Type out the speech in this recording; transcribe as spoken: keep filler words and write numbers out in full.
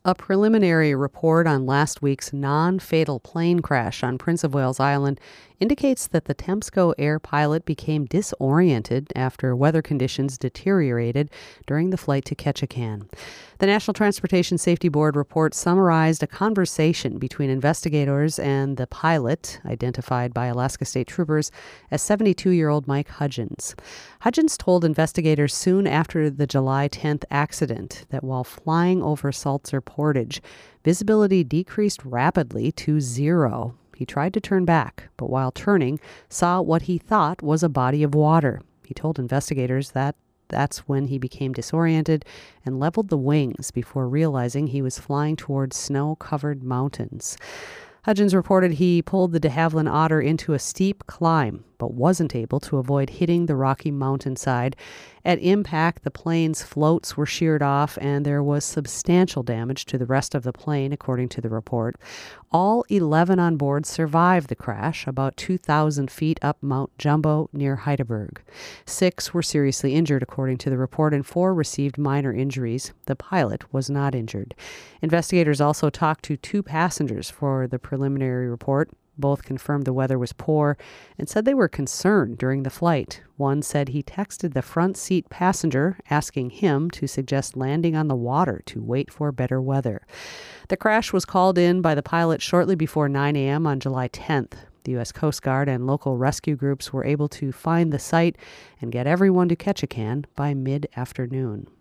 A preliminary report on last week's non-fatal plane crash on Prince of Wales Island indicates that the Temsco Air pilot became disoriented after weather conditions deteriorated during the flight to Ketchikan. The National Transportation Safety Board report summarized a conversation between investigators and the pilot, identified by Alaska State Troopers as seventy-two-year-old Mike Hudgens. Hudgens told investigators soon after the July tenth accident that while flying over Saltzer Portage, visibility decreased rapidly to zero. He tried to turn back, but while turning, saw what he thought was a body of water. He told investigators that that's when he became disoriented and leveled the wings before realizing he was flying towards snow-covered mountains. Hudgens reported he pulled the de Havilland Otter into a steep climb, but wasn't able to avoid hitting the rocky mountainside. At impact, the plane's floats were sheared off, and there was substantial damage to the rest of the plane, according to the report. All eleven on board survived the crash, about two thousand feet up Mount Jumbo near Heidelberg. Six were seriously injured, according to the report, and four received minor injuries. The pilot was not injured. Investigators also talked to two passengers for the preliminary report. Both confirmed the weather was poor and said they were concerned during the flight. One said he texted the front seat passenger asking him to suggest landing on the water to wait for better weather. The crash was called in by the pilot shortly before nine a.m. on July tenth. The U S Coast Guard and local rescue groups were able to find the site and get everyone to Ketchikan by mid-afternoon.